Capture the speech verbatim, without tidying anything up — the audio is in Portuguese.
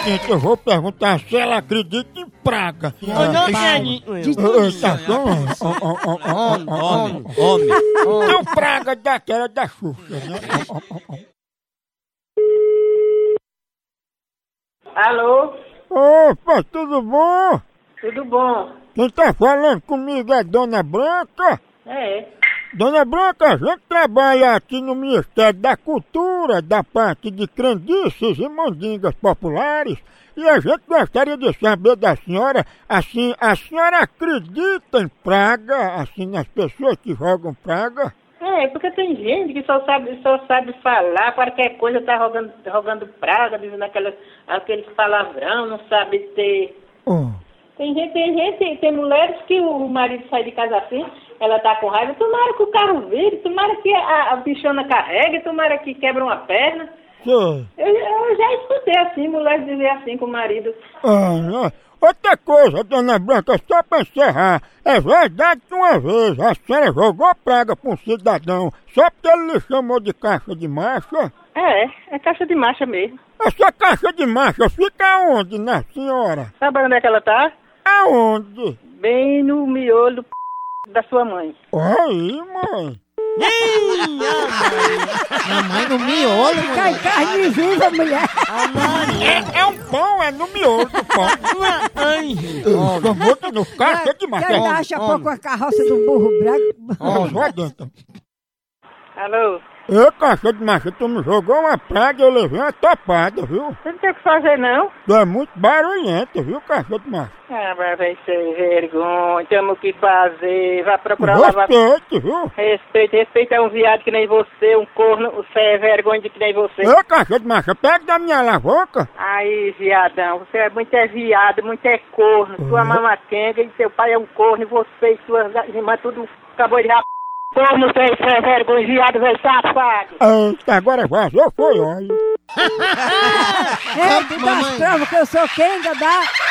seguinte, eu vou perguntar se ela acredita em praga. Eu não acredito. Tá Homem, homem, homem. Tem praga daquela da Xuxa, né? Alô? Opa, tudo bom? Tudo bom? Quem tá falando comigo é Dona Branca? É. Dona Branca, a gente trabalha aqui no Ministério da Cultura, da parte de crendices e mandingas populares, e a gente gostaria de saber da senhora, assim, a senhora acredita em praga, assim, nas pessoas que jogam praga? É, porque tem gente que só sabe, só sabe falar, qualquer coisa tá rogando, rogando praga, dizendo aquelas, aqueles palavrão, não sabe ter... Oh. Tem gente, tem gente, tem mulheres que o marido sai de casa assim, ela tá com raiva, tomara que o carro vire, tomara que a, a bichona carregue, tomara que quebra uma perna. Sim. Eu, eu já escutei assim, mulheres dizer assim com o marido. Ah, não. Outra coisa, Dona Branca, só pra encerrar, é verdade que uma vez a senhora jogou praga pra um cidadão só porque ele lhe chamou de caixa de marcha? É, é caixa de marcha mesmo. Essa caixa de marcha fica onde, né, senhora? Sabe onde é que ela tá? Aonde? Bem no miolo do p... da sua mãe. Aí, mãe. Minha mãe no miolo, Cai mano. carne viva, mulher. É, é um pão, é no miolo do pão. Ai, Chamou de no caixa de marcha. Quem acha pouco a carroça do burro branco? Eu sou dentro. Alô? Ô, caixa de marcha, tu me jogou uma praga e eu levei uma topada, viu? Você não tem o que fazer, não? Tu é muito barulhento, viu, caixa de marcha? Ah, mas vai ser vergonha, temos o que fazer, vai procurar lavar... Respeite, viu? Respeito, respeito é um viado que nem você, um corno, você é vergonha de que nem você. Ô, caixa de marcha, pega da minha alavanca. Aí, viadão, você é muito é viado, muito é corno, sua mamaquenga e seu pai é um corno, e você e suas irmãs tudo acabou de rap... Corno, você é vergonha, viado, velho safado. Eita, agora vazou, foi, olha. É, tu das provas que eu sou quem, dá?